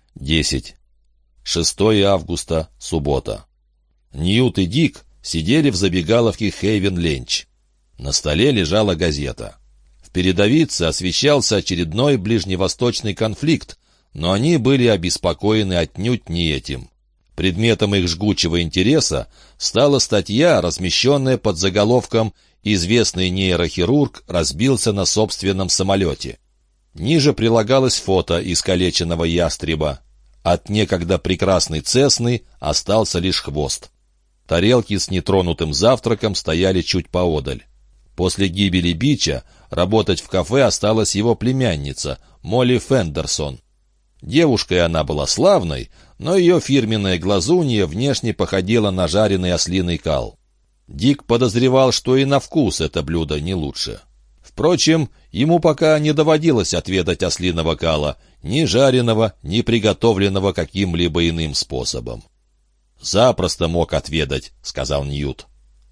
10. 6 августа, суббота. Ньют и Дик сидели в забегаловке Хейвен-Ленч. На столе лежала газета. В передовице освещался очередной ближневосточный конфликт, но они были обеспокоены отнюдь не этим. Предметом их жгучего интереса стала статья, размещенная под заголовком «Известный нейрохирург разбился на собственном самолете». Ниже прилагалось фото искалеченного ястреба. От некогда прекрасной Цесны остался лишь хвост. Тарелки с нетронутым завтраком стояли чуть поодаль. После гибели Бича работать в кафе осталась его племянница, Молли Фендерсон. Девушкой она была славной, но ее фирменная глазунья внешне походила на жареный ослиный кал. Дик подозревал, что и на вкус это блюдо не лучше. Впрочем, ему пока не доводилось отведать ослиного кала, ни жареного, ни приготовленного каким-либо иным способом. «Запросто мог отведать», — сказал Ньют.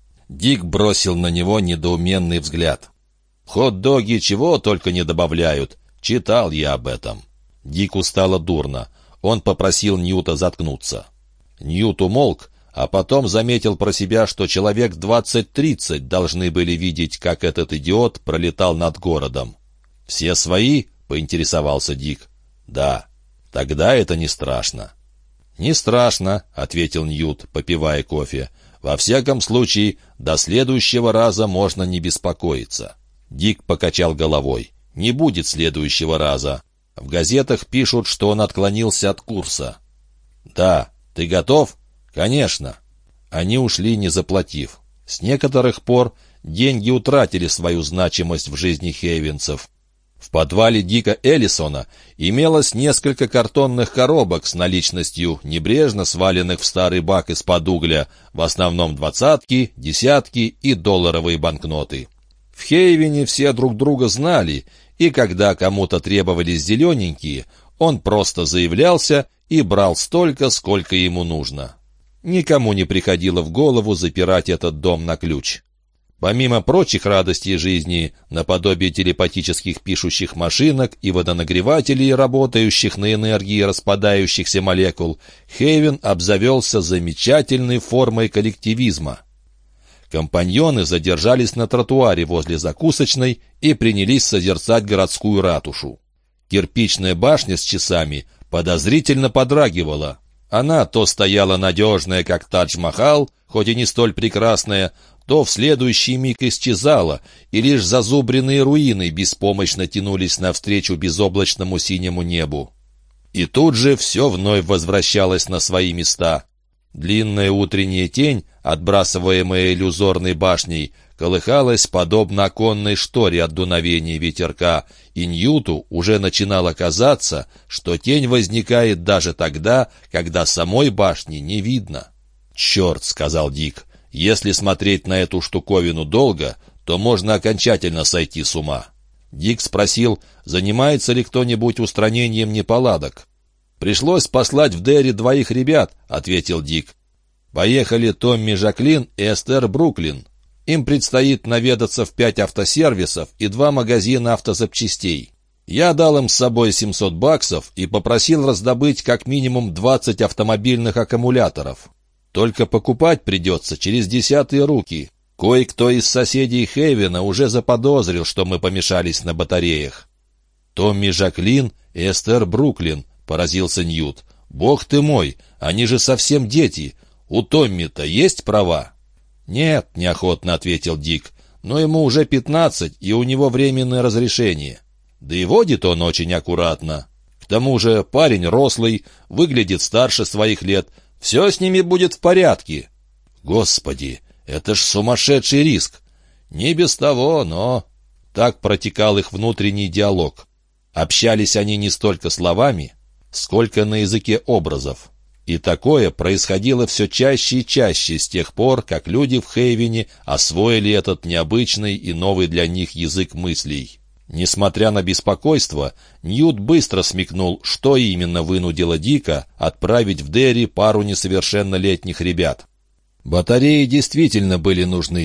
Дик бросил на него недоуменный взгляд. «Хот-доги чего только не добавляют. Читал я об этом». Дику стало дурно. Он попросил Ньюта заткнуться. Ньют умолк, а потом заметил про себя, что человек 20-30 должны были видеть, как этот идиот пролетал над городом. «Все свои?» — поинтересовался Дик. «Да». «Тогда это не страшно». «Не страшно», — ответил Ньют, попивая кофе. «Во всяком случае, до следующего раза можно не беспокоиться». Дик покачал головой. «Не будет следующего раза. В газетах пишут, что он отклонился от курса». «Да. Ты готов?» «Конечно». Они ушли, не заплатив. С некоторых пор деньги утратили свою значимость в жизни хейвенцев. В подвале Дика Эллисона имелось несколько картонных коробок с наличностью, небрежно сваленных в старый бак из-под угля, в основном двадцатки, десятки и долларовые банкноты. В Хейвене все друг друга знали, и когда кому-то требовались зелененькие, он просто заявлялся и брал столько, сколько ему нужно. Никому не приходило в голову запирать этот дом на ключ. Помимо прочих радостей жизни, наподобие телепатических пишущих машинок и водонагревателей, работающих на энергии распадающихся молекул, Хейвен обзавелся замечательной формой коллективизма. Компаньоны задержались на тротуаре возле закусочной и принялись созерцать городскую ратушу. Кирпичная башня с часами подозрительно подрагивала. Она то стояла надежная, как Тадж-Махал, хоть и не столь прекрасная, то в следующий миг исчезала, и лишь зазубренные руины беспомощно тянулись навстречу безоблачному синему небу. И тут же все вновь возвращалось на свои места. Длинная утренняя тень, отбрасываемая иллюзорной башней, колыхалась подобно оконной шторе от дуновения ветерка, и Ньюту уже начинало казаться, что тень возникает даже тогда, когда самой башни не видно. «Черт», — сказал Дик, — «если смотреть на эту штуковину долго, то можно окончательно сойти с ума». Дик спросил, занимается ли кто-нибудь устранением неполадок. «Пришлось послать в Дерри 2 ребят», — ответил Дик. «Поехали Томми Жаклин и Эстер Бруклин. Им предстоит наведаться в 5 автосервисов и 2 магазина автозапчастей. Я дал им с собой $700 и попросил раздобыть как минимум 20 автомобильных аккумуляторов. Только покупать придется через 10-е руки. Кое-кто из соседей Хейвена уже заподозрил, что мы помешались на батареях». «Томми Жаклин и Эстер Бруклин», — поразился Ньют. «Бог ты мой, они же совсем дети. У Томми-то есть права?» «Нет», — неохотно ответил Дик, — «но ему уже 15, и у него временное разрешение. Да и водит он очень аккуратно. К тому же парень рослый, выглядит старше своих лет. Все с ними будет в порядке». «Господи, это ж сумасшедший риск!» «Не без того, но...» Так протекал их внутренний диалог. Общались они не столько словами, сколько на языке образов. И такое происходило все чаще и чаще с тех пор, как люди в Хейвене освоили этот необычный и новый для них язык мыслей. Несмотря на беспокойство, Ньют быстро смекнул, что именно вынудило Дика отправить в Дерри пару несовершеннолетних ребят. Батареи действительно были нужны,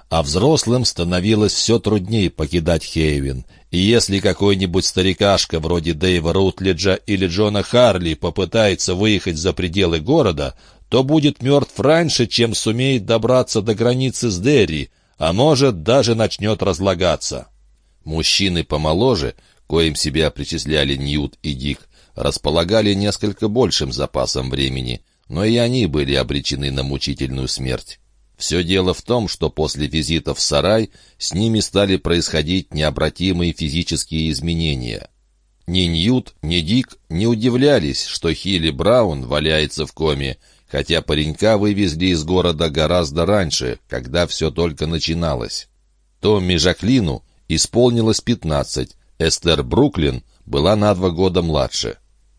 А взрослым становилось все труднее покидать Хейвен. И если какой-нибудь старикашка вроде Дэйва Рутледжа или Джона Харли попытается выехать за пределы города, то будет мертв раньше, чем сумеет добраться до границы с Дерри, а может, даже начнет разлагаться. Мужчины помоложе, коим себя причисляли Ньют и Дик, располагали несколько большим запасом времени, но и они были обречены на мучительную смерть. Все дело в том, что после визита в сарай с ними стали происходить необратимые физические изменения. Ни Ньют, ни Дик не удивлялись, что Хилли Браун валяется в коме, хотя паренька вывезли из города гораздо раньше, когда все только начиналось. Томми Жаклину исполнилось 15, Эстер Бруклин была на 2 года младше.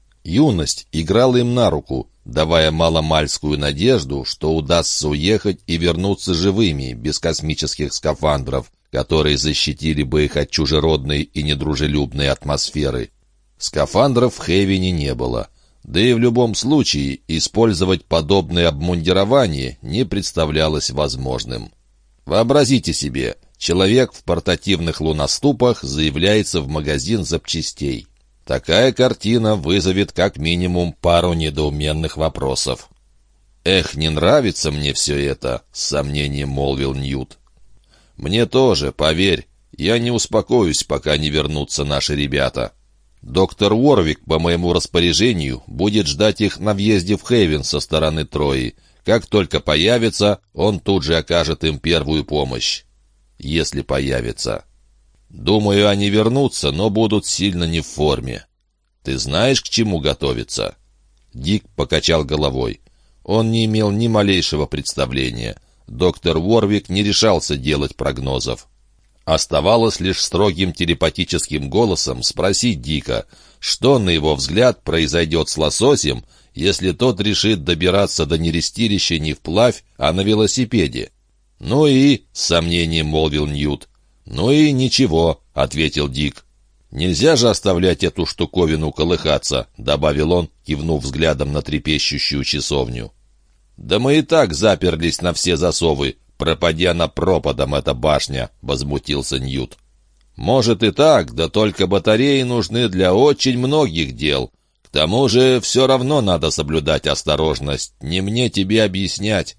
Юность играла им на руку, давая маломальскую надежду, что удастся уехать и вернуться живыми, без космических скафандров, которые защитили бы их от чужеродной и недружелюбной атмосферы. Скафандров в Хейвене не было. Да и в любом случае использовать подобное обмундирование не представлялось возможным. Вообразите себе, человек в портативных луноступах заявляется в магазин запчастей. Такая картина вызовет как минимум пару недоуменных вопросов. «Эх, не нравится мне все это», — с сомнением молвил Ньют. «Мне тоже, поверь. Я не успокоюсь, пока не вернутся наши ребята. Доктор Уорвик, по моему распоряжению, будет ждать их на въезде в Хейвен со стороны Трои. Как только появится, он тут же окажет им первую помощь. Если появится. Думаю, они вернутся, но будут сильно не в форме. Ты знаешь, к чему готовиться?» Дик покачал головой. Он не имел ни малейшего представления. Доктор Уорвик не решался делать прогнозов. Оставалось лишь строгим телепатическим голосом спросить Дика, что, на его взгляд, произойдет с лососем, если тот решит добираться до нерестилища не вплавь, а на велосипеде. «Ну и...» — с сомнением молвил Ньют. «Ну и ничего», — ответил Дик. «Нельзя же оставлять эту штуковину колыхаться», — добавил он, кивнув взглядом на трепещущую часовню. «Да мы и так заперлись на все засовы, пропадя на пропадом эта башня», — возмутился Ньют. «Может и так, да только батареи нужны для очень многих дел. К тому же все равно надо соблюдать осторожность, не мне тебе объяснять».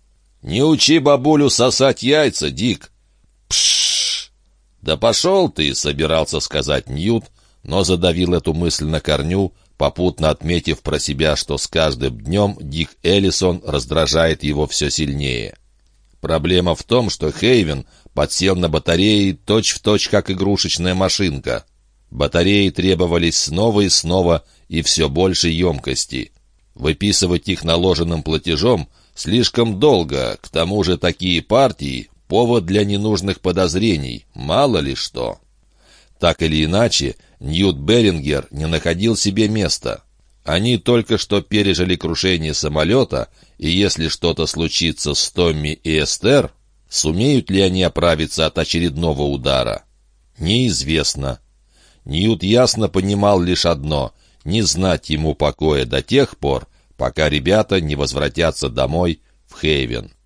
«Не учи бабулю сосать яйца, Дик». «Пшшш! Да пошел ты», — собирался сказать Ньют, но задавил эту мысль на корню, попутно отметив про себя, что с каждым днем Дик Эллисон раздражает его все сильнее. Проблема в том, что Хейвен подсел на батареи точь-в-точь, как игрушечная машинка. Батареи требовались снова и снова, и все больше емкости. Выписывать их наложенным платежом слишком долго, к тому же такие партии — повод для ненужных подозрений, мало ли что. Так или иначе, Ньют Берингер не находил себе места. Они только что пережили крушение самолета, и если что-то случится с Томми и Эстер, сумеют ли они оправиться от очередного удара? Неизвестно. Ньют ясно понимал лишь одно — не знать ему покоя до тех пор, пока ребята не возвратятся домой в Хейвен.